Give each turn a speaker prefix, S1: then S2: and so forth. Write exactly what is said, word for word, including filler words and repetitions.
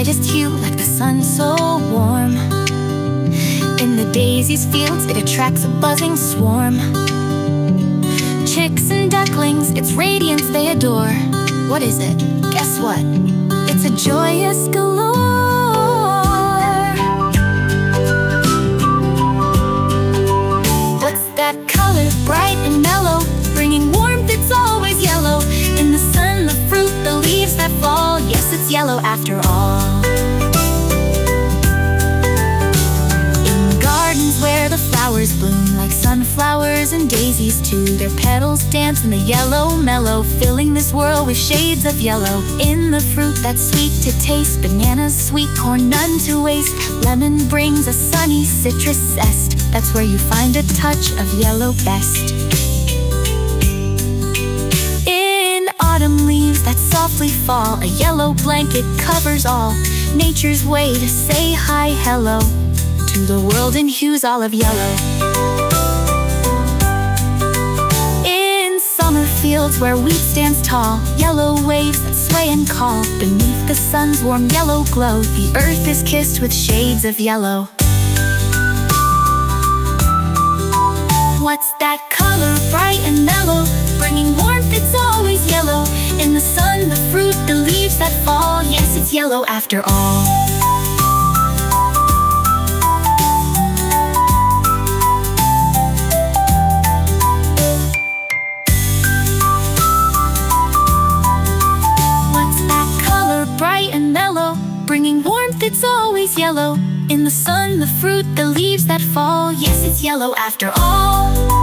S1: brightest hue, like the sun so warm. In the daisy's fields, it attracts a buzzing swarm. Chicks and ducklings, its radiance they adore. What is it? Guess what? It's a joyous galore. What's that color, bright and mellow, bringing warmth? It's always yellow. In the sun, the fruit, the leaves that fall, yes, it's yellow after all. In gardens where the flowers bloom, like sunflowers and daisies too, their petals dance in the yellow mellow, filling this world with shades of yellow. In the fruit that's sweet to taste, bananas, sweet corn, none to waste. Lemon brings a sunny citrus zest, that's where you find a touch of yellow best. In autumn leaves that softly fall, a yellow blanket covers all. Nature's way to say hi, hello, to the world in hues all of yellow. In summer fields where wheat stands tall, yellow waves that sway and call. Beneath the sun's warm yellow glow, the earth is kissed with shades of yellow. What's that color, bright and mellow, bringing warmth? It's always yellow. In the sun, the fruit, the leaves that fall, yes, it's yellow after all. What's that color, bright and mellow, bringing warmth? It's always yellow. In the sun, the fruit, the leaves that fall, yes, it's yellow after all.